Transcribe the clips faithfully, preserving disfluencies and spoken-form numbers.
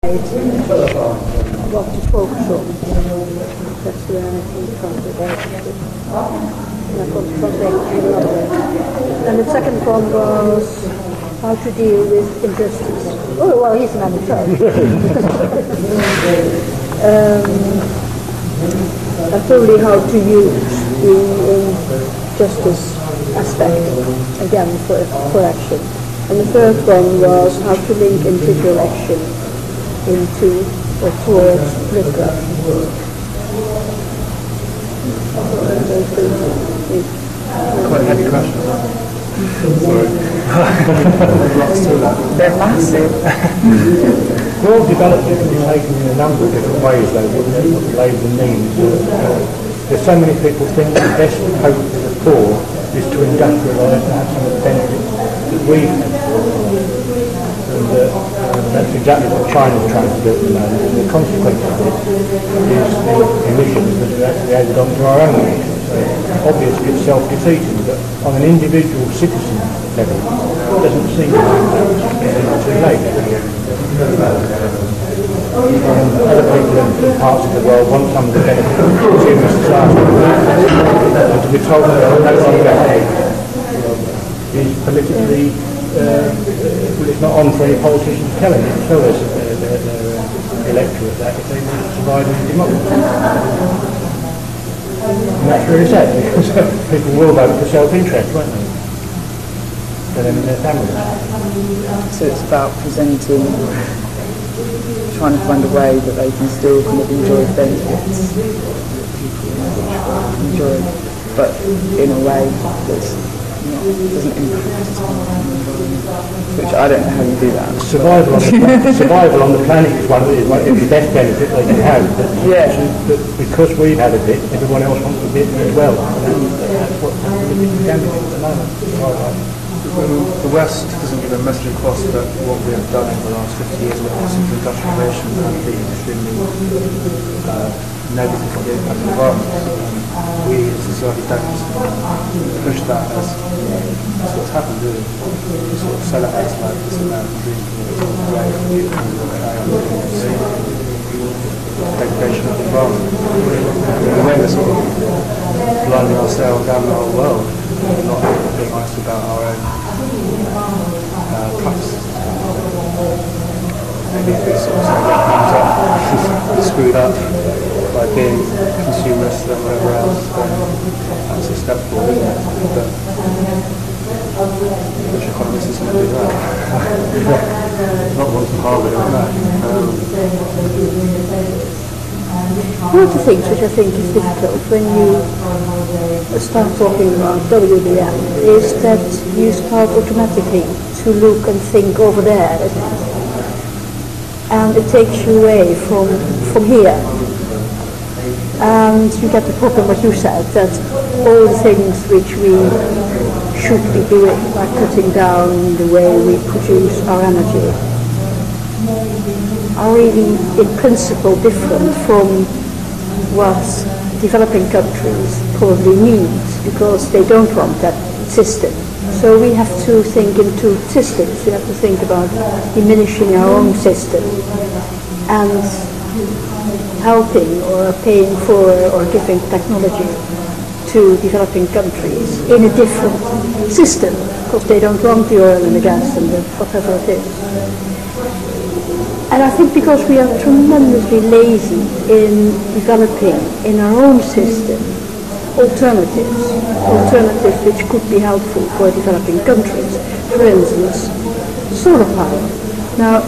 What to focus on. That's where I think concentrated. And I concentrated on that. And the second one was how to deal with injustice. Oh, well, he's an amateur. um, and probably how to use the injustice aspect, again, for, for action. And the third one was how to link individual action into or towards political action. Quite a heavy question. Sorry. They're massive. World development can be taken in a number of different ways, though, what labour means. Uh, there's so many people think the best hope for the poor is to industrialise and have some of the benefits that we've had. And uh, that's exactly what China's trying to do at the moment. And the consequence of it is the emissions that are actually added onto our own emissions. So obviously it's self-defeating, but on an individual citizen level, it doesn't seem like too late. Um, other people in parts of the world want some of the benefits of consumer society, and to be told that they're no longer ahead is politically Uh, well, it's not on for any politicians to tell them, to tell us their, their, their uh, electorate that if they want to survive in democracy. And that's really sad, because people will vote for self-interest, won't they? For them and their families. So it's about presenting, trying to find a way that they can still kind of enjoy the benefits that people enjoy, but in a way that's not, doesn't impact as much. Which I don't know how you do that. Survival on the, survival on the planet is one of the, one of the best benefits they can have. But, yeah. but because we've had a bit, everyone else wants a bit as well. And that's what's happening at the moment. The West doesn't give a message across that what we have done in the last fifty years with industrialisation can be extremely uh, negative for the impact of the environment. We as a society don't push that as that's what's happened really. We sort of sell it as like this American dream towards the way of beautiful degradation of the environment. In a way we're sort of blinding ourselves down the whole world, not being honest about our own uh, practices. Maybe if we sort of say that comes up screwed up by being consumerist and whatever else, then that's a step forward, isn't it? But which economist is going to do that? Not one from Harvard, I know. Um, One of the things which I think is difficult when you start talking about W D M is that you start automatically to look and think over there, and it takes you away from from here. And you get the problem, what you said, that all the things which we should be doing, like cutting down the way we produce our energy, are really in principle different from what developing countries probably need, because they don't want that system. So we have to think in two systems. We have to think about diminishing our own system and helping or paying for or giving technology to developing countries in a different system, because they don't want the oil and the gas and the whatever it is. And I think because we are tremendously lazy in developing in our own system alternatives, alternatives which could be helpful for developing countries. For instance, solar power. Now,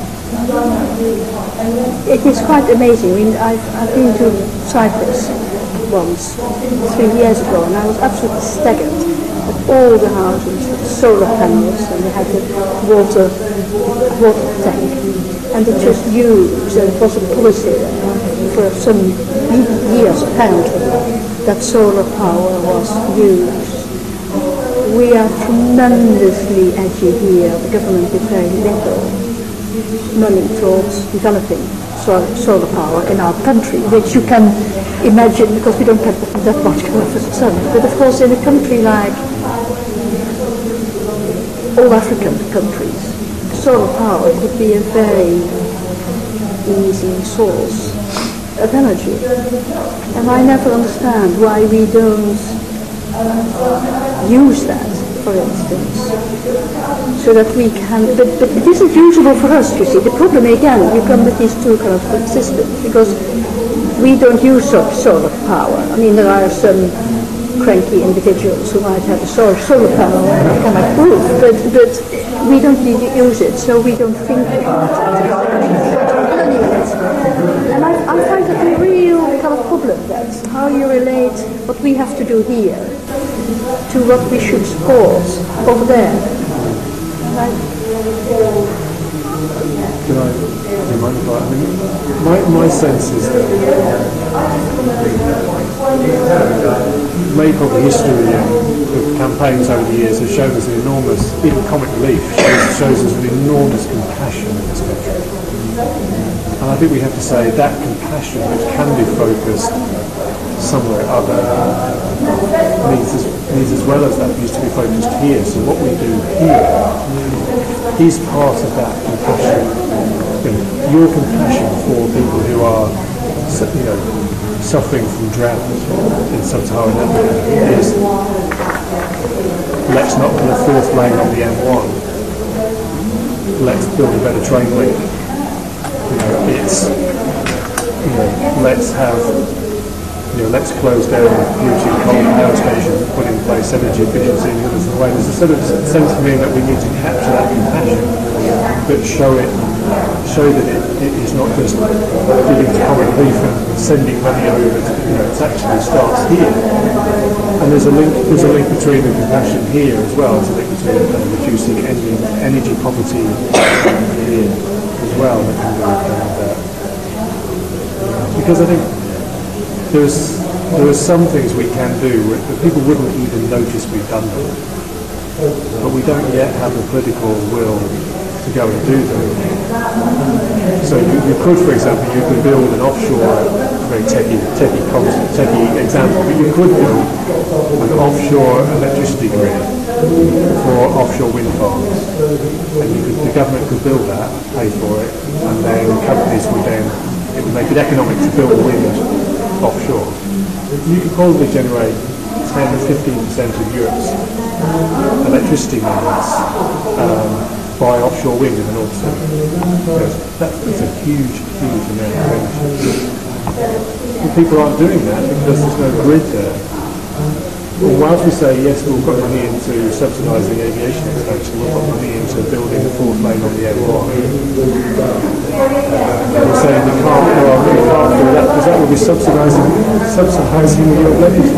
it is quite amazing. I mean, I've, I've been to Cyprus once, three years ago, and I was absolutely staggered at all the houses with solar panels, and they had the water, water tank. And they just used, and it was a policy for some years apparently, that solar power was used. We are tremendously edgy here. The government is very little money towards developing solar power in our country, which you can imagine because we don't have that much sun. But of course in a country like all African countries, solar power could be a very easy source of energy. And I never understand why we don't use that, for instance, so that we can, but, but it isn't usable for us, you see. The problem again, you come with these two kind of systems, because we don't use so- solar power. I mean, there are some cranky individuals who might have a solar, solar panel and cannot prove, but, but we don't need to use it, so we don't think about it. And I, I find that a real kind of problem, that's how you relate what we have to do here to what we should support over there. Right? Can I, do you mind if I, I mean, my, my sense is that Maypop history of campaigns over the years has shown us an enormous, even Comic Relief shows, shows us an enormous compassion in this country. And I think we have to say that compassion, which can be focused somewhere other, needs as, needs as well as that needs to be focused here. So what we do here is part of that compassion. You know, your compassion for people who are, you know, suffering from drought in Sub-Saharan Africa is, let's not put a fourth lane on the M one. Let's build a better train link. You know, it's, you know, let's have, you know, let's close down routine coal power stations and put in place energy efficiency in others in the way. There's a sort of sense of me that we need to capture that compassion, but show it, show that it, it is not just giving to Comic Relief and sending money over. To, you know, it actually starts here, and there's a link. There's a link between the compassion here as well. There's a link between uh, reducing energy, energy poverty here as well. That can do, and, uh, because I think there's there are some things we can do that people wouldn't even notice we've done them, but we don't yet have the political will to go and do them. So you, you could, for example, you could build an offshore, very techie, techie, techie example, but you could build an offshore electricity grid for offshore wind farms, and you could, the government could build that, pay for it, and then companies would then, it would make it economic to build wind offshore. You could probably generate ten to fifteen percent of Europe's electricity needs um, by offshore wind in the North Sea. That, that's a huge, huge amount of energy. But people aren't doing that because there's no grid there. Well, whilst we say, yes, we'll put money into subsidising aviation expansion, we'll put money into building a fourth lane on the M one. And we're saying we can't, well, we can't do that because that will be subsidising, subsidising the energy.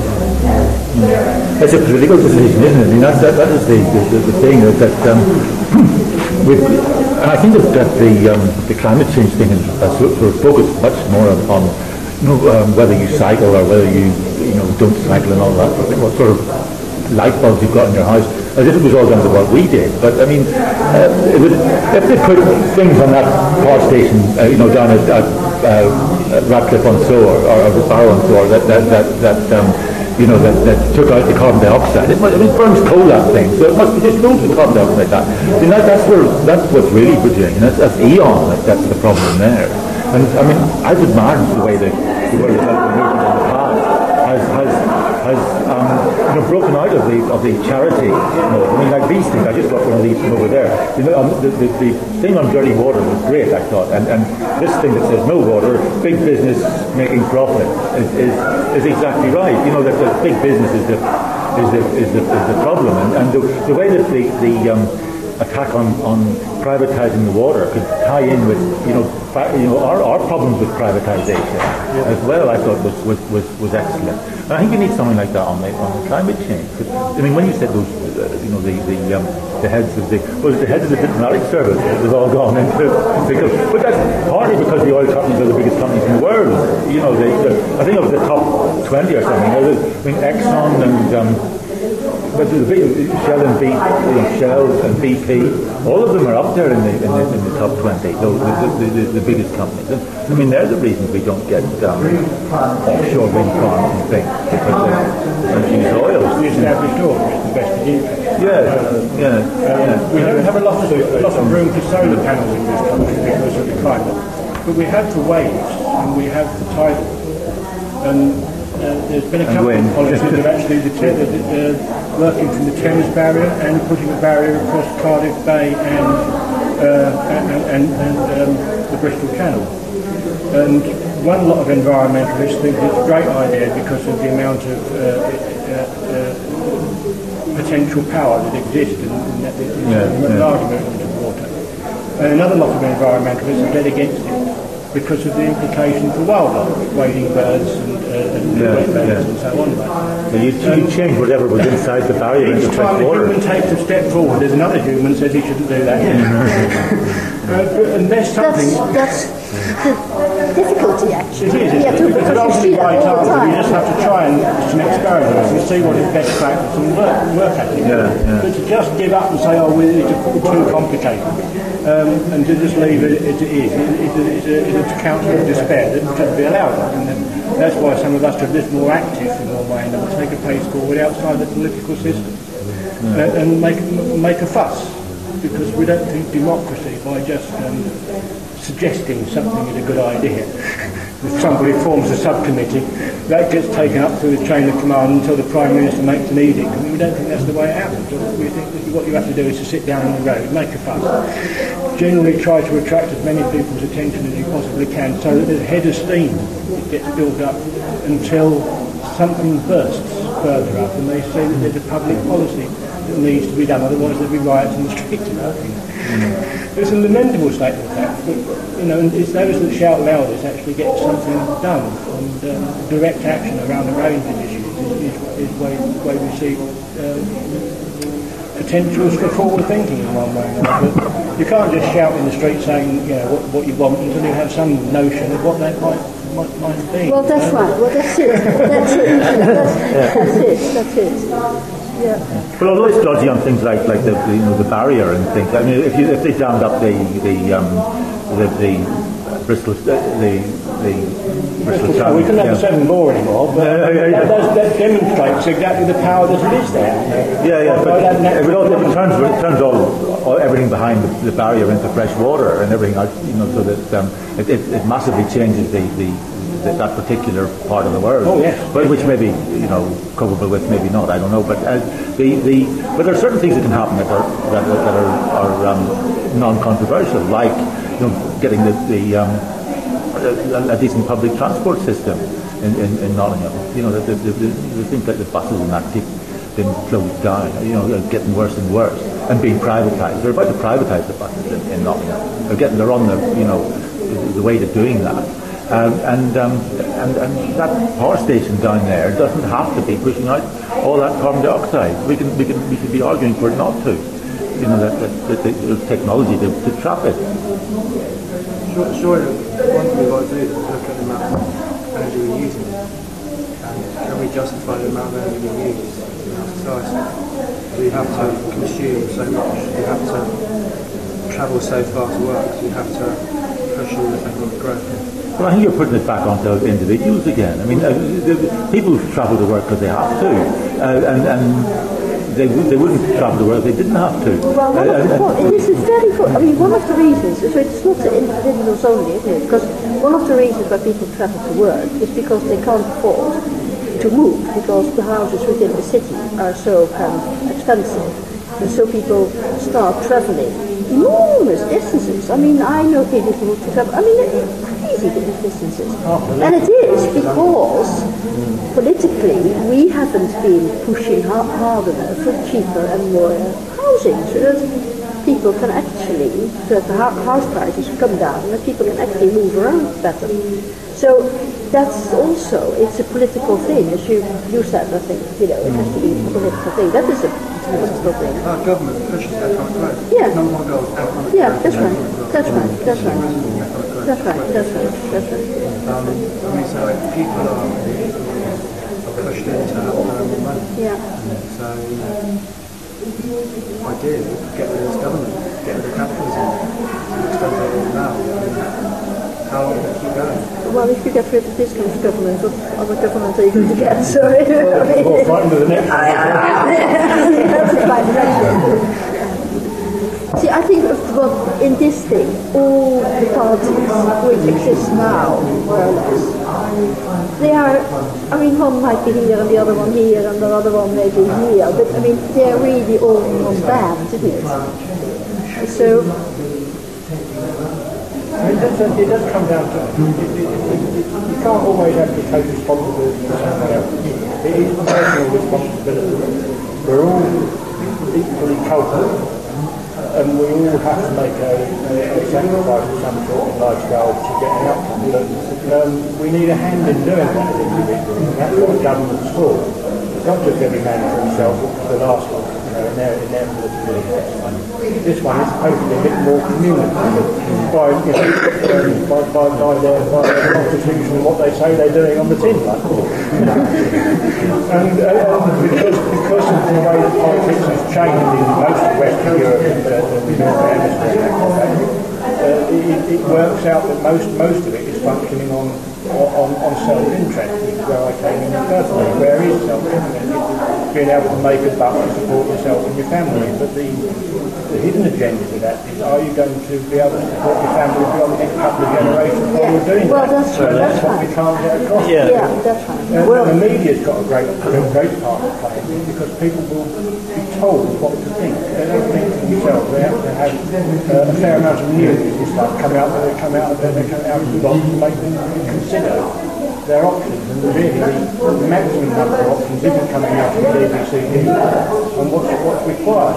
It's a political decision, isn't it? I mean, that, that, that is the, the, the thing that, that um, with, and I think that, that the um, the climate change thing is uh, sort of focused much more on, you know, um, whether you cycle or whether you, you know, don't cycle and all that. What sort of light bulbs you've got in your house, as if it was all down to what we did. But I mean, uh, it would, if they put things on that power station, uh, you know, down at, at uh, Ratcliffe on Soar or, or Barrow on Soar, that that that, that um, you know, that, that took out the carbon dioxide. It, must, I mean, it burns coal, that thing, so it must be just loads of carbon dioxide like that. I mean, that, that's, where, that's what's really producing, that's, that's Eon, that, that's the problem there. And I mean, I've admired the way the, the World Development Movement in the past has, has, has um, you know, broken out of the of the charity. You know, I mean, like these things, I just got one of these from over there. You know, um, the, the, the thing on dirty water was great, I thought, and, and this thing that says no water, big business making profit, is, is, is exactly right. You know, that the big business is the is the is the, is the problem, and, and the, the way that the the um, attack on, on privatising the water could tie in with, you know, pri- you know our, our problems with privatisation yeah. as well, I thought was, was, was, was excellent. And I think you need something like that on the, on the climate change. I mean, when you said those, uh, you know, the the, um, the heads of the, well, the heads of the diplomatic service was all gone into, because, but that's partly because the oil companies are the biggest companies in the world. You know, they, the, I think of the top twenty or something. I mean, Exxon and um, but the big Shell and B, you know, Shell and B P, all of them are up there in the in the, in the top twenty. Those the, the, the, the biggest companies. And, I mean, they're the reasons we don't get um, offshore wind farms and things, because they use oil. The established oil is the best to use. Yeah, uh, yeah, um, yeah. We don't have a lot of a lot of room for solar panels in this country because of the climate. but we have for waves and we have for tidal. And uh, there's been a couple of policies that are actually the, the, the, uh, working from the Thames barrier and putting a barrier across Cardiff Bay and uh, and, and, and um, the Bristol Channel. And one lot of environmentalists think it's a great idea because of the amount of uh, uh, uh, potential power that exists in, in, that, in yeah, yeah. large movement of water. And another lot of environmentalists are dead against it because of the implication for wildlife, wading birds and, uh, and yeah, wetlands yeah. and so on. So you, you change whatever was inside the barrier into fresh water. Each time a human takes a step forward, there's another human says he shouldn't do that. uh, and there's something... That's, that's the difficulty, actually. It is, yeah, isn't it? Because ultimately by all the time time. you just have to try and some experiments and see what is best practice and work, work at it. Yeah, yeah. But to just give up and say, oh, well, it's too complicated, um, and to just leave it as it is, it, it, it, it, it's a counter of despair that shouldn't be allowed. And then that's why some of us are a bit more active in our way and will take a pace forward outside the political system yeah. uh, and make, make a fuss, because we don't think democracy by just um, suggesting something is a good idea. If somebody forms a subcommittee, that gets taken up through the chain of command until the Prime Minister makes an edict. I mean, we don't think that's the way it happens. We think that what you have to do is to sit down on the road, make a fuss, generally try to attract as many people's attention as you possibly can, so that there's a head of steam that gets built up until something bursts further up and they say that there's a public policy that needs to be done, otherwise there'll be riots in the streets and everything. Mm. It's a lamentable state of fact, but you know, it's those that shout loudest actually get something done, and um, direct action around a range of issues is, is, is way, way we see uh, potentials for forward thinking in one way or another. But you can't just shout in the street saying, you know, what, what you want until you have some notion of what that might might, might be. Well, that's right. Well, that's it. That's it. That's, that's it. That's it. Yeah. Well, although it's dodgy on things like like the, the you know the barrier and things. I mean, if you if they dammed up the the um the, the Bristol the the, the Bristol Channel, we couldn't have yeah. the Severn Bore anymore. But uh, yeah, yeah. That, that demonstrates exactly the power that it is there. Yeah, yeah. But it, all, it turns it turns all, all everything behind the, the barrier into fresh water and everything. You know, so that um, it, it, it massively changes the the. that particular part of the world, oh, yes. but which may be, you know, culpable with, maybe not, I don't know. But uh, the the but there are certain things that can happen that are that, that are, are um, non-controversial, like you know getting the, the um, a, a decent public transport system in, in, in Nottingham. You know, the, the, the, the things like the buses and that keep being closed down. You know, getting worse and worse and being privatised. They're about to privatise the buses in, in Nottingham. They're getting they're on the you know the, the way to doing that. Um, and, um, and and that power station down there doesn't have to be pushing out all that carbon dioxide. We can we can we could be arguing for it not to. You know that, that, that the technology to, to trap it. Sure, sure. One thing we've got to do is look at the amount of energy we're using, and can we justify the amount of energy we use in our society? We have to consume so much. We have to travel so far to work. So we have to push all this economic growth. Well, I think you're putting it back onto individuals again. I mean, uh, the, the, people travel to work because they have to, uh, and, and they, they wouldn't travel to work if they didn't have to. Well, one uh, of the, well, this is very good. I mean, one of the reasons, so it's not the individuals only, isn't it? Because one of the reasons why people travel to work is because they can't afford to move, because the houses within the city are so um, expensive. And so people start travelling enormous distances. I mean, I know people who travel, I mean, crazy distances. Oh, and it is because politically we haven't been pushing hard, hard enough for cheaper and more housing, so that people can actually, so that the house prices come down and that people can actually move around better. So that's also, it's a political thing, as you, you said, I think, you know, it has to be a political thing. That is a political thing. Our government pushes economic growth. Yeah. Number one goal is economic growth. Yeah, that's right. That's right. That's right. That's right. That's right. That's right. Um, I mean, so like, people are, are pushed into earn more money. Yeah. So, ideally, get rid of this government, get rid of capitalism, to the extent that it is now. I mean, how long will it keep going? Well, if you get rid of this kind of government, what other government are you going to get? Sorry. Well, find the next one. That's the next one. See, I think of what in this thing, all the parties which exist now, more or less, they are, I mean, one might be here and the other one here and the other one maybe here, but I mean, they are really all in one band, isn't it? So, it does, it does come down to it. It, it, it, you can't always have to take responsibility for something else. It is personal responsibility. We're all equally culpable, and we all have to make a, a, a sacrifice of some sort of lifestyle to get an outcome. But um, we need a hand in doing that as individuals, and that's what the government's for. It's not just every man for himself, which is the last one, you know, in their, in their political interest. This one is hopefully a bit more community by, you know, um, by, by, by, their, by their constitution and what they say they're doing on the tin. Like, and uh, because, because of the way that politics has changed in most of Western Europe and uh, the Northern Hemisphere, uh, it, it works out that most most of it is functioning on on, on self-interest, which is where I came in personally. Where is self-interest? It's being able to make a buck to support yourself and your family. But the, the hidden agenda to that is, are you going to be able to support your family beyond the next couple of generations while yeah. you're doing well, that? That's So right. that's That's what right. we can't get across. Yeah, yeah that's right. And, Well, and the media's got a great, a great part to play in it, because people will be told what to think. They don't think for themselves. They have to have uh, a fair amount of news and stuff come out that they come out of they come out of the box to make them consider their options. And really, the maximum number of options isn't coming out from the B B C News and what's what's required.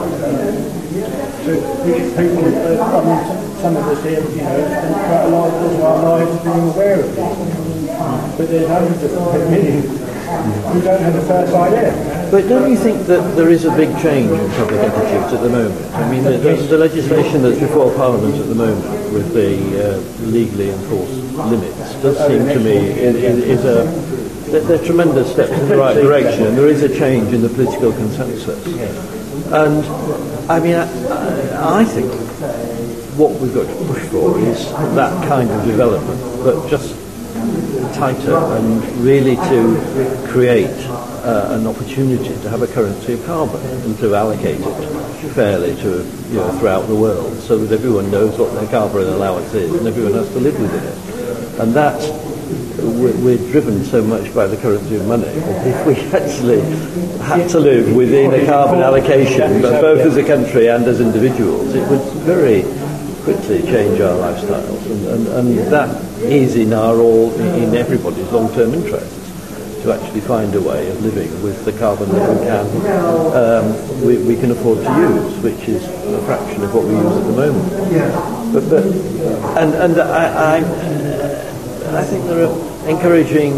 So people, uh, I mean, some of us here, you know, spend quite a lot of our lives being aware of these. But there's hundreds of millions who don't have the first idea. But don't you think that there is a big change in public attitudes at the moment? I mean, the, the, the legislation that's before Parliament at the moment with the uh, legally enforced limits does seem to me is, is a they're, they're tremendous steps in the right direction, and there is a change in the political consensus. And I mean, I, I think what we've got to push for is that kind of development, but just tighter, and really to create uh, an opportunity to have a currency of carbon and to allocate it fairly to, you know, throughout the world, so that everyone knows what their carbon allowance is and everyone has to live within it. And that we're, we're driven so much by the currency of money. If we actually had to live within a carbon allocation, but both as a country and as individuals, it would very quickly change our lifestyles, and, and, and that is in our all, in everybody's long-term interests, to actually find a way of living with the carbon that we can um, we, we can afford to use, which is a fraction of what we use at the moment. But, but and and I, I I think there are encouraging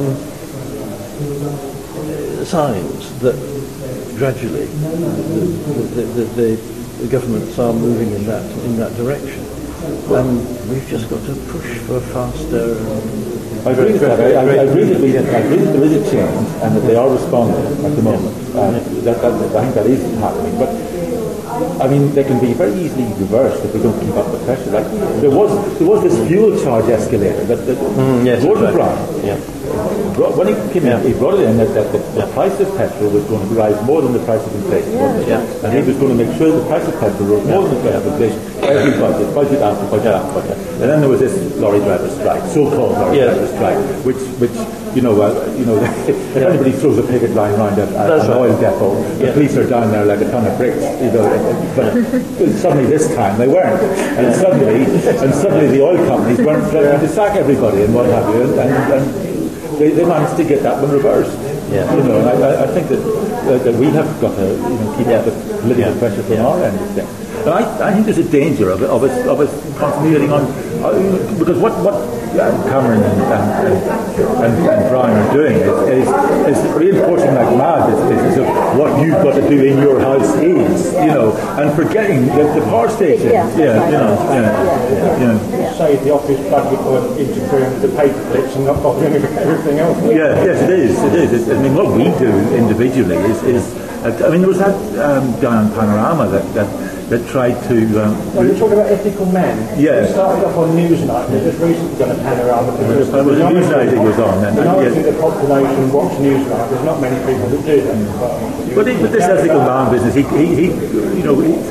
signs that gradually the, the, the, the governments are moving in that in that direction. And we've just got to push for faster. I agree with that. I, I, I, agree that we, I agree that there is a change and that they are responding at the moment. Uh, that, that, I think that is happening. But I mean, they can be very easily reversed if we don't keep up the pressure. Like there was, there was this fuel charge escalator that, that mm, yes, Gordon Brown, yeah. when he came in, he brought it in that, that the, the yeah. price of petrol was going to rise more than the price of inflation, yeah. Yeah. and he was going to make sure the price of petrol rose more than the price of inflation. Every budget, budget after budget after budget, and then there was this lorry driver strike, so-called lorry yeah. driver strike, which, which you know, uh, you know, if yeah. anybody throws a picket line around at, at an right. oil depot, the yeah. police are down there like a ton of bricks, you know. But suddenly this time they weren't, and suddenly, and suddenly the oil companies weren't threatening to sack everybody and what have you, and. and They, they managed to get that one reversed. Yeah. You know, and I, I think that, uh, that we have got to, you know, keep yeah. up the political yeah. pressure from yeah. our end of things. And I, I think there's a danger of it, of us, of us concentrating on, uh, because what, what uh, Cameron and, and, and, and Brian are doing is, is, is reinforcing like mad this business of what you've got to do in your house is, you know, and forgetting the, the power station. Yeah, yeah you know, yeah, yeah. yeah. yeah. Say the office budget was interfering with the paper clips and not bothering with everything else. Yeah, yes, it is. It is. It's, I mean, what we do individually is, is uh, I mean, there was that um, guy on Panorama that that, that tried to. Um, well, you're talking about Ethical Man. Yeah. It started off on Newsnight. They just recently done a Panorama. It was, was Newsnight it was on. And, and I yes. think the population watch Newsnight. There's not many people that do that. But, he, but this Ethical Man business, he, he, he you know. He,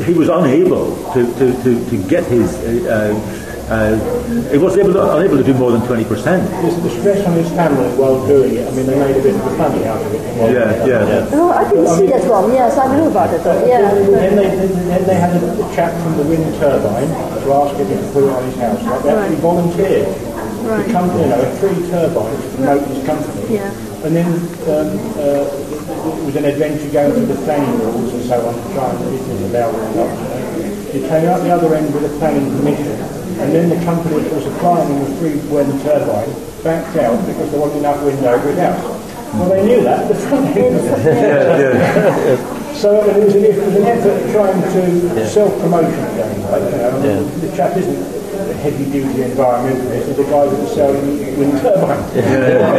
he was unable to, to, to, to get his, uh, uh, he was able to, unable to do more than twenty percent. The stress on his family while doing it, I mean, they made a bit of a funny out of it. Yeah, yeah. yeah. Oh, I didn't see that one. Yes, I knew about it. Though. Yeah. Then they, then they had a, a chap from the wind turbine to ask him to put it on his house. Like, they actually volunteered. Right. The company, you know, three turbines to promote his company. Yeah. And then um, uh, it was an adventure going through the planning rules and so on to try and business allowed or not. It came out the other end with a planning permission, and then the company that was supplying them with three wind turbines backed out because there wasn't enough wind over his house. Well, they knew that. yeah, yeah. So it was, it was an effort trying to yeah. self-promotion again. Right? You know, yeah. The chap isn't a heavy-duty environmentalist, he's a guy that's selling wind turbines. Yeah, yeah,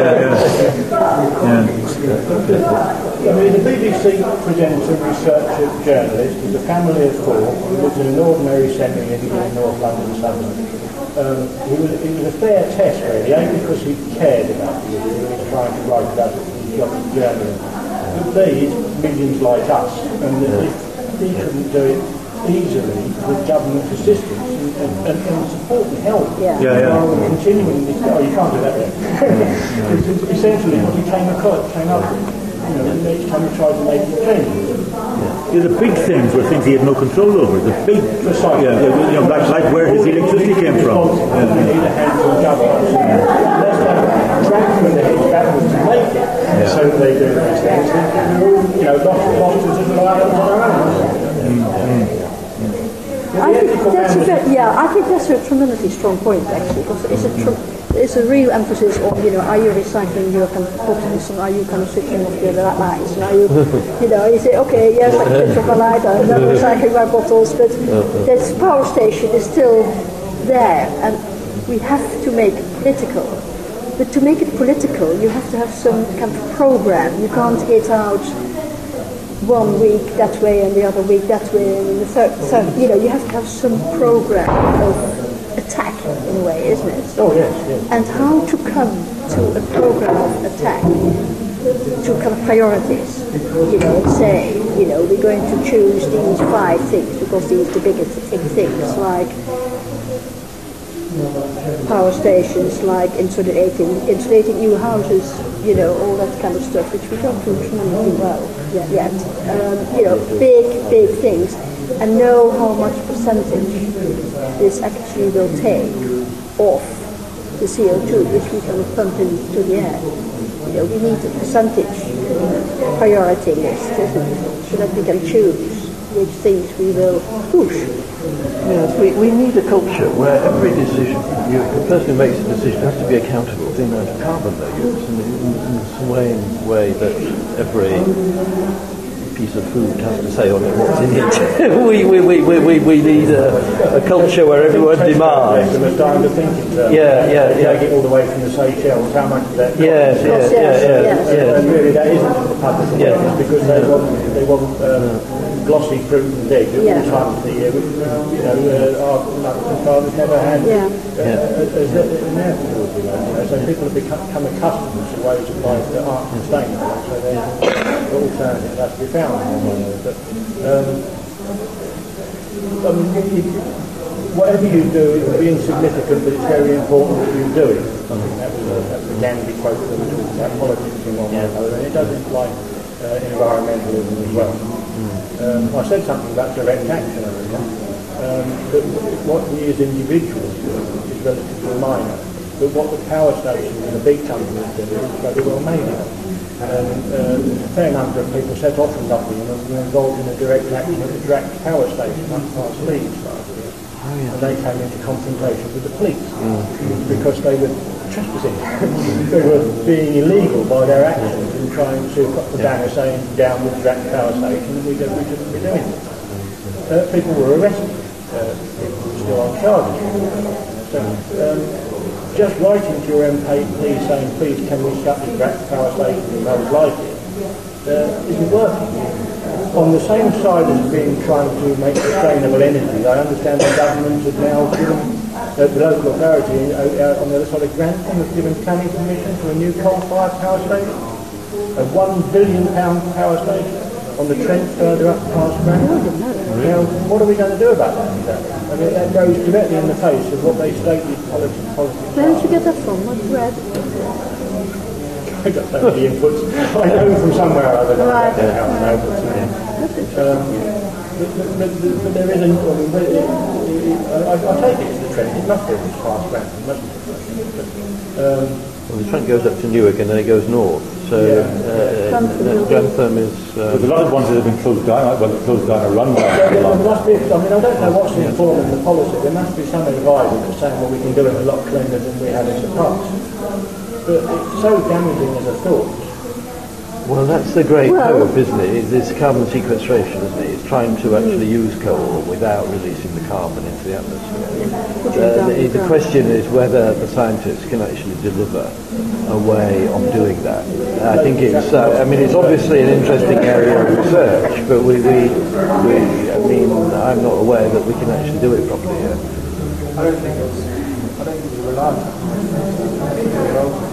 yeah. yeah. I mean, the B B C presenter, researcher, journalist is a family of four who lives in an ordinary semi-in North London suburb. Um, he was, it was a fair test, really, A, because he cared about the issue, he was trying to write about it, his job as journalist. But B, it's millions like us, and yeah. if he couldn't do it easily with government assistance and, and, and, and support and help yeah. Yeah, yeah. rather than continuing this, oh, you can't do that yet. Essentially what he came across, came up with, you know, each time he tried to make it change. Yeah, the big things were things he had no control over. The big, Precisely. yeah, you know, like, like where his electricity came from. You need a hand from government. Unless they drag from the head backwards to make it, yeah. so they do these things. They're all, you know, lost, lost as a lot on their own. I think that's a very, yeah, I think that's a tremendously strong point actually, because it's a tr- it's a real emphasis on, you know, are you recycling your kind of bottles and are you kind of switching off the other lights, and are you, you know, you say, okay, yes, I can switch off my light, I'm not recycling my bottles, but this power station is still there, and we have to make it political. But to make it political, you have to have some kind of program. You can't get out one week that way and the other week that way, and the third, third, you know, you have to have some program of attack in a way, isn't it? Oh yes, yes. And how to come to a program of attack, to kind of priorities, you know, and say, you know, we're going to choose these five things because these are the biggest big things, like power stations, like insulating, insulating new houses, you know, all that kind of stuff, which we don't do tremendously well yet. yet. Um, you know, big, big things, and know how much percentage this actually will take off the C O two, which we can pump into the air. You know, we need a percentage priority list, isn't it? So that we can choose which things we will push. Yes, we, we need a culture where every decision, you, the person who makes a decision has to be accountable for the amount of carbon they use, in, in, in some way, in way that every piece of food has to say on it what's in it. we, we, we, we, we need a, a culture where everyone demands. Yeah, yeah, yeah. Take it all the way from the Seychelles, how much of that? Yes, yes, yes, yes, yes. And really that isn't the public awareness, because they want, they want um, glossy fruit and veg at Yeah. all times of the year, which, you know, uh, our mothers and fathers never had Yeah. uh, Yeah. as in their field, you know. You know. So people have become, become accustomed to ways of life that aren't sustainable, so there's alternative has to be found in one way. But um, I mean, it, whatever you do, it will be insignificant, but it's very important that you do it. I think that was a, that was a Gandhi quote that was talking about politics in one way or another, and it does imply uh, environmentalism as well. Um, I said something about direct action earlier, um, but what we as individuals do is relatively minor, but what the power stations and the big companies do is very well made of. And uh, a fair number of people set off from nothing and were involved in a direct action at the Drax power station up past Leeds last year. Oh, yeah. And they came into confrontation with the police mm-hmm. because they were trespassing. They were being illegal by their actions in trying to put the banner saying down with Drax power station, and we, don't, we shouldn't be doing it. Uh, people were arrested, uh, people were still on charges. So, um, just writing to your M P saying, please can we shut the Drax power station and those like it, uh, isn't working. On the same side as being trying to make sustainable energy, I understand the government has now given uh, the local authority uh, on the other side of Grantham has given planning permission for a new coal-fired power station, a one billion pound power station. on the Trent further up past Grantham. Now, what are we going to do about that? I mean, that goes directly in the face of what they stated policy, policy. Where did you get that from? What read? I don't know the inputs. I know from somewhere or other. Right. I don't know how I know, but, um, but, but, but, but there isn't. I mean, but it, it, I, I take it as the Trent. It must be as far as Grantham, mustn't it? But, um, well, the Trent goes up to Newark and then it goes north. So Yeah. uh, uh, Grantham is. Uh, There's a lot of ones that have been closed down, like well, closed down a rundown. there, there must be. I mean, I don't know what's informing the policy. There must be some advisor that's saying, well, we can do it a lot cleaner than we had in the past. But it's so damaging as a thought. Well, that's the great Well- hope, isn't it? It's carbon sequestration, isn't it? It's trying to actually use coal without releasing the carbon into the atmosphere. Uh, the, the question is whether the scientists can actually deliver a way of doing that. I think it's, uh, I mean, it's obviously an interesting area of research, but we, we, we, I mean, I'm not aware that we can actually do it properly yet. I don't think it's, I don't think it's reliable. I think it's relevant.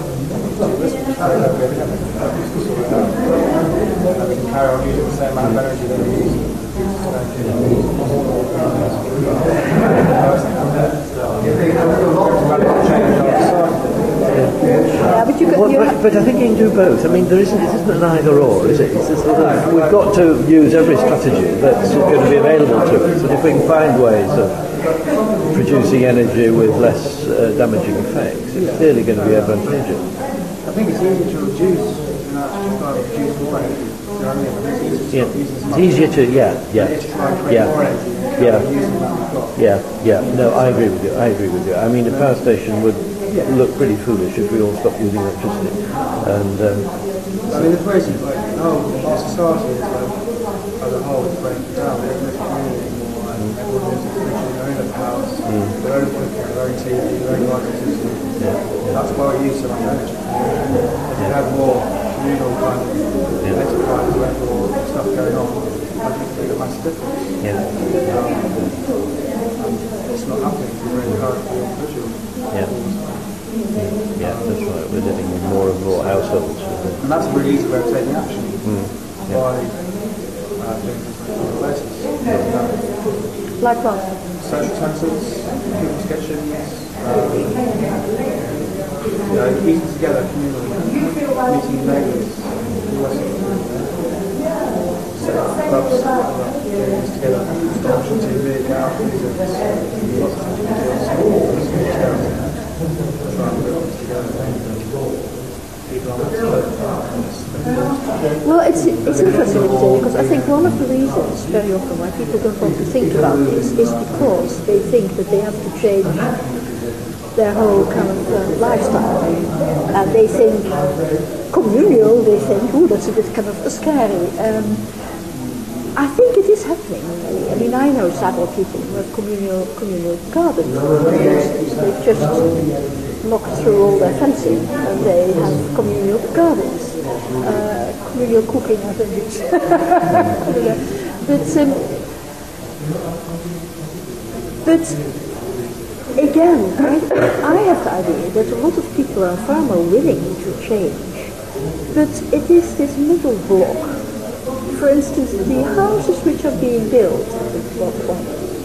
We can carry on using the same amount of energy that we use. Yeah, but you got, Well, you but, but I think you can do both. I mean, there isn't, it isn't an either or, is it? It's just sort of, we've got to use every strategy that's going to be available to us. And if we can find ways of producing energy with less uh, damaging effects, it's clearly going to be advantageous. I think it's easier to reduce, you know, to try to produce more energy. You know what I mean? I think it's easier to Yeah, stop using as it's much easier to, yeah, yeah, energy to try and create yeah, more energy yeah. than using what we've got. yeah, yeah. No, I agree with you. I agree with you. I mean, a power station would look pretty foolish if we all stopped using electricity. And um, I mean, there's ways of, like, oh, our society is like, as a whole, is breaking down. There's no community anymore, and everyone lives in their own house, their own cooking, their own T V, their own lighting system. That's why we use so much energy. If you have more communal kind of enterprise, where more stuff going on, I think it's make a massive difference. yeah, Um, and it's not happening if you're very encouraged by the individual. yeah, yeah. That's right. We're living in more and more households. And that's a really easy way of taking action by uh, doing things like other places. Um, like what? social centres, people's kitchens, um, you know, eating together communally, meeting neighbours, all that sort of thing. Set up clubs, whatever, doing things together, watching T V, get out, music, lots of things to do, schools, charity, try and put things together. People on that Well, it's, it's interesting what you say, because I think one of the reasons very often why people don't want to think about this is because they think that they have to change their whole kind of uh, lifestyle. And they think communal, they think, oh, that's a bit kind of scary. Um, I think it is happening. Really. I mean, I know several people who have communal communal gardens. They've just knocked through all their fencing and they have communal gardens. Uh, communal cooking, I think it's. but, um, but again, I, I have the idea that a lot of people are far more willing to change. But it is this middle block. For instance, the houses which are being built at the block one,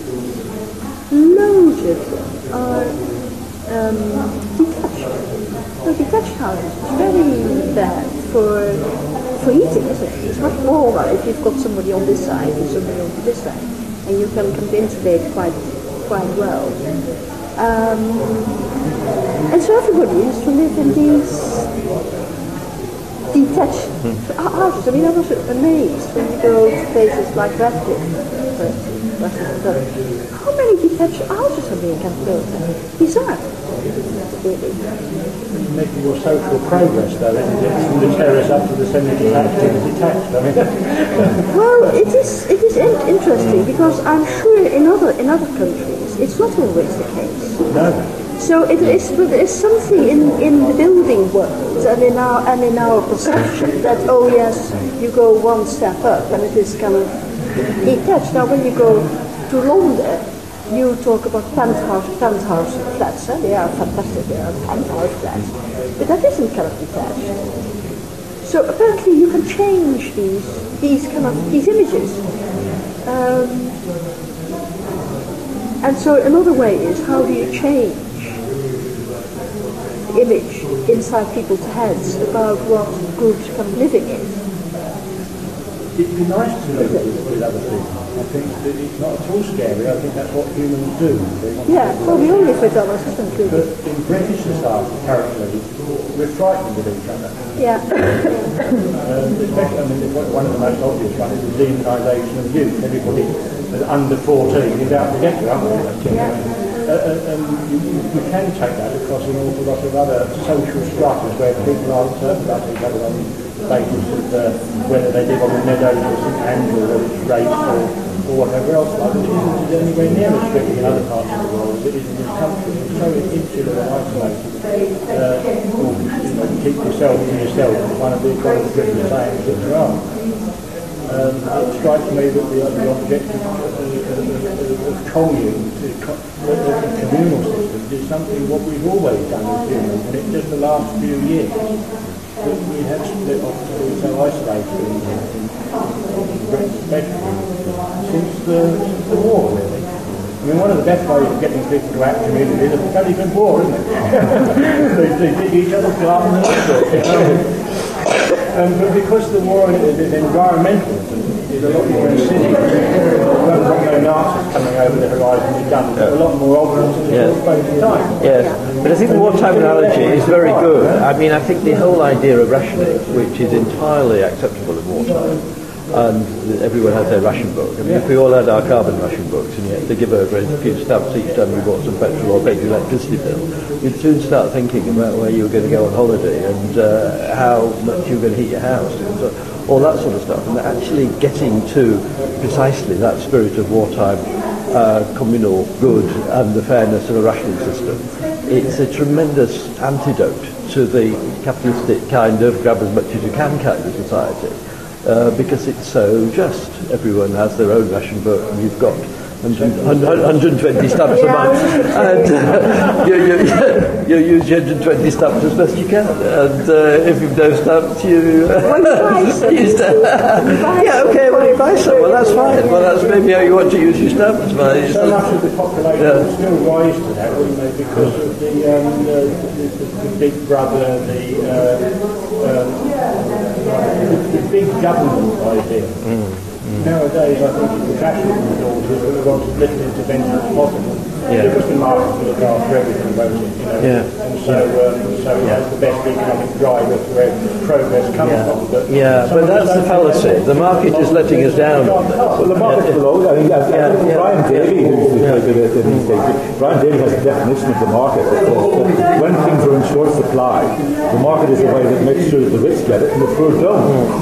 loads of them are um, detached. So detached houses is very bad for for eating, isn't it? It's much warmer if you've got somebody on this side and somebody on this side, and you can, can insulate quite quite well. Um, and so everybody used to live in these detached houses. I mean, I was amazed when you go to places like Radcliffe, for instance. How many detached houses are being built there? Bizarre, really. Making your social progress, though, isn't it? From the terrace up to the semi-detached to the detached. I mean, well, it is it is in- interesting because I'm sure in other in other countries it's not always the case. no. So it is, but there is something in, in the building world and in our and in our perception that, oh yes, you go one step up and it is kind of detached. Now when you go to London, you talk about penthouse penthouse flats. Eh? They are fantastic. They are penthouse flats, but that isn't kind of detached. So apparently you can change these these kind of these images. Um, and so another way is, how do you change the image inside people's heads about what good kind of living is? It'd be nice to live with, with other people. I think that it's not at all scary. I think that's what humans do. They want Yeah, to well, we all live with others, isn't it? But in British society, currently, we're frightened of each other. Yeah. Um, especially, I mean, one of the most obvious ones is the demonisation of youth. Everybody that's under fourteen is out to get you, aren't they? Yeah. Uh, and you, you can take that across an awful lot of other social stratas where people aren't certain about each other on the basis of uh, whether they live on the meadows or St Andrew or it's race or, or whatever else. Like, it isn't anywhere near as strict in other parts of the world as it is in this country. It's so insular and isolated. Uh, or, you know, keep yourself to yourself is one of the, one of the British sayings that there are. Um, it strikes me that the, the objective of, of, of commune, the, the communal systems, is something what we've always done as humans, and it's just the last few years that we have split off to be so isolated in, in, in Britain especially, since the, since the war, really. I mean, one of the best ways of getting people to act community is a bloody good war, isn't it? they, they dig each other's gardens and all sorts, you know. Um, but because the war is, is environmentalism, is a lot more insidious. There won't be no Nazis coming over the horizon with guns. It's a lot more obvious at Yes. both times. Yes, but I think the wartime analogy is very good. I mean, I think the whole idea of rationing, which is entirely acceptable in wartime, and everyone has their ration book. I mean, if we all had our carbon ration books and you had to give over a few stamps each time we bought some petrol or paid the electricity bill, you'd soon start thinking about where you were going to go on holiday and uh, how much you were going to heat your house and so, all that sort of stuff. And actually getting to precisely that spirit of wartime uh, communal good and the fairness of a rationing system, it's a tremendous antidote to the capitalistic kind of grab as much as you can kind of society. Uh, because it's so just. Everyone has their own ration book, and you've got one hundred twenty stamps a month, and uh, you, you, you use your one hundred twenty stamps as best you can. And uh, if you've no stamps, you uh, use them. Yeah, okay, well, you buy some, well, that's fine. Well, that's maybe how you want to use your stamps. But So much of the population Yeah. would still rise to that, wouldn't they? Because of the, um, the, the, the, the big brother, the, uh, um, the, the big government idea. Mm, mm. Nowadays, I think it's the fashion of the daughters that want as little intervention as possible. Yeah. Because the market will look after everything, won't it? You know? Yeah. And so, um, so he has the best economic driver to where progress comes Yeah. from. But Yeah, but that's the fallacy. The market is letting us down on that. Well, the market below, I mean, I, I Yeah, think yeah. Brian Davey, who's the president in these days, Brian Davey has a definition of the market. That says that when things are in short supply, the market is the way that makes sure that the rich get it and the poor don't.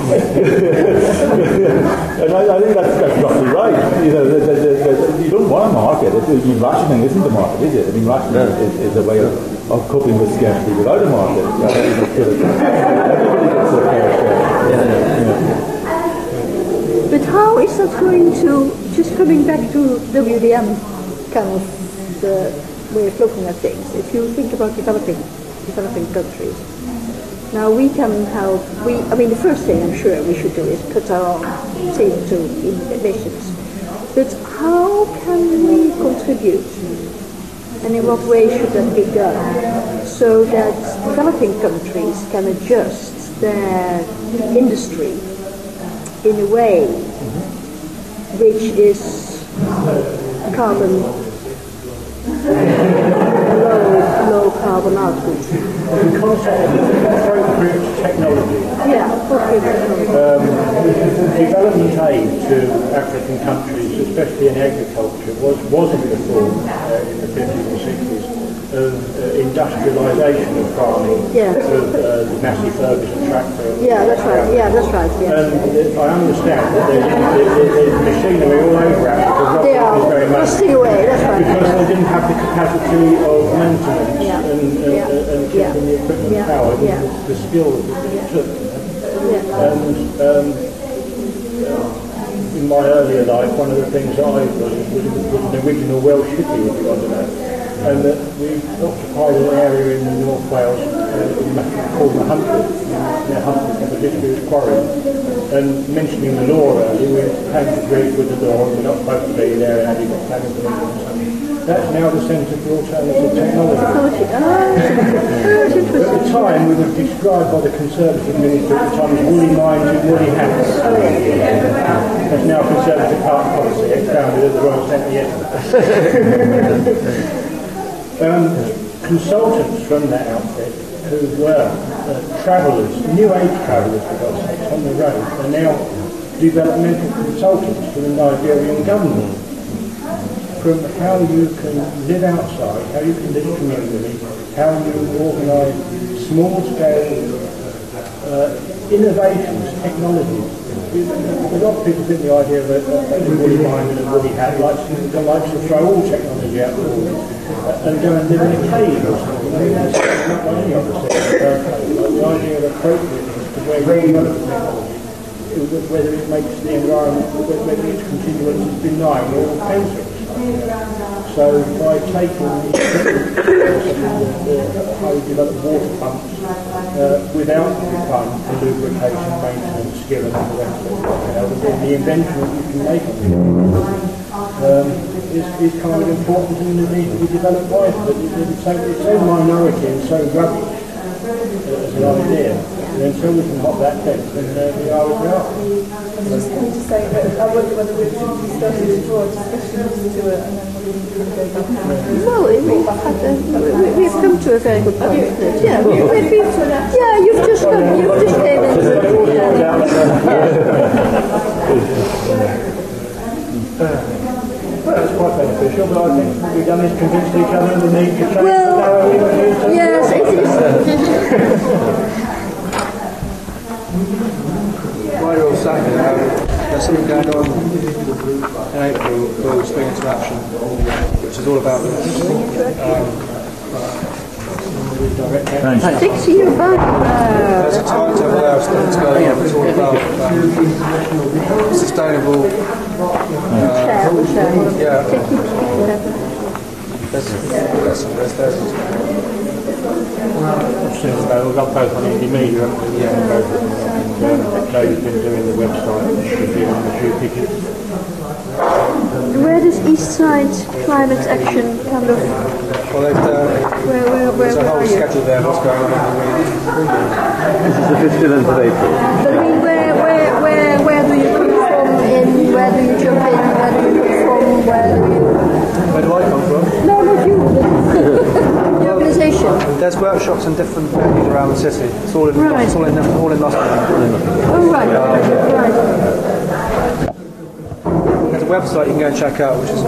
And I, I think that's, that's roughly right. You know, the, the, the, the, you don't want a market. It, I mean, rationing isn't the market, is it? I mean, rationing No. is, is a way of, of coping with scarcity without a market. Uh, you know, sort of, everybody gets a fair share. Yeah. Yeah. But how is that going to, just coming back to W D M kind of the way of looking at things, if you think about developing developing countries, now we can help, we, I mean the first thing I'm sure we should do is cut our own C O two emissions. But how can we contribute, and in what way should that be done, so that developing countries can adjust their industry in a way which is carbon low, low carbon output? the concept of appropriate technology. Yeah, appropriate technology. Um, development aid to African countries, especially in agriculture, was, was in the form uh, in the fifties and sixties of uh, industrialisation of farming, Yeah. of uh, the Massey Ferguson tractor. Yeah, that's right. Yeah, that's right. Yeah. And uh, I understand that there's, there's, there's machinery all over Africa, They are is very much rusting away. That's right. because they didn't have the capacity of maintenance Yeah. and, and, Yeah. and keeping Yeah. the equipment Yeah. powered, Yeah. and the, the skills that it took. Yeah. And um, in my earlier life, one of the things I was was, was an original Welsh hippie, if you want to know, and that we occupied an area in North Wales uh, called the Huntly, near Huntly, the dispute quarry. And mentioning the law earlier, we came to grief with the law, we're not supposed to be there, and you've got planning permission. That's now the Centre for Alternative Technology. At the time, we were described by the Conservative Minister at the time as woolly minds and woolly hats. That's now Conservative Party policy, expounded at the Royal Centre yesterday. um, consultants from that outfit, who were uh, travellers, new age travellers for God's sake, on the road, are now developmental consultants to the Nigerian government. From how you can live outside, how you can live communally, how you organise small-scale uh, innovations, technologies. A lot of people think the idea of a, a woolly mind and a woolly hat likes to, likes to throw all technology out the window and go and live in a cave or something. I mean, that's not what any of us say. The idea of appropriateness to where you develop technology, whether it makes the environment, whether its continuance is benign or offensive. So by taking the highly developed water pumps uh, without the requirement for lubrication, maintenance, skill and all the rest of it, you know, the, the invention that you can make of it um, is, is kind of important and it needs to be developed widely. But it, it's, so, it's so minority and so rubbish uh, as an idea. And until we can hop that fence, then uh, we are as we are. I'm just going to say that I wonder whether we should be starting to draw discussions to it and then we can go back now. Well, we've, had a, we, we've come to a very good point. Yeah, we've, we've, yeah, you've just come, you've just came in. Yeah. Well, it's quite beneficial, but I think what we've done is convinced each other of the need to change Well, the narrow yes, it is. While you're all sat here, um, there's something going on in April called Spring Interaction, which is all about this. Um, Dixie, you're back. there's a timetable there of stuff that's going on. It's all about um, sustainable. Uh, yeah. There's, there's, there's, there's, We've got both on Indie Media, haven't we? Yeah. Both. Dave's been doing the website, which should be on the few tickets. Where does East Side Climate Action kind of... well, there's, uh, Where, where, where, there's a where whole are you? schedule there of what's going on in the week. This is the fifteenth of April. But I mean, where, where, where, where do you come from in? Where do you jump in? Where do you come from? Where do you... Where do I come from? No, not you. The organisation. There's workshops in different venues around the city. It's all in, Right. it's all in, all in Luston. Oh, right. Right. There's a website you can go and check out, which is